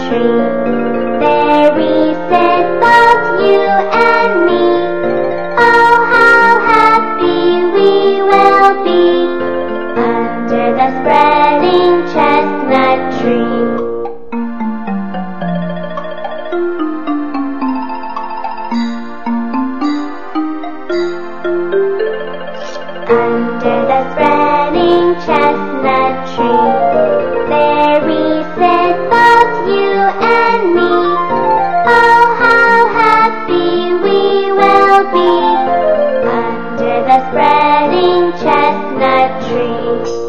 tree. There we sit, both you and me. Oh, how happy we will be under the spreading chestnut tree. Under the spreading chestnut tree, there we sit, both you and me. Oh, how happy we will be under the spreading chestnut tree.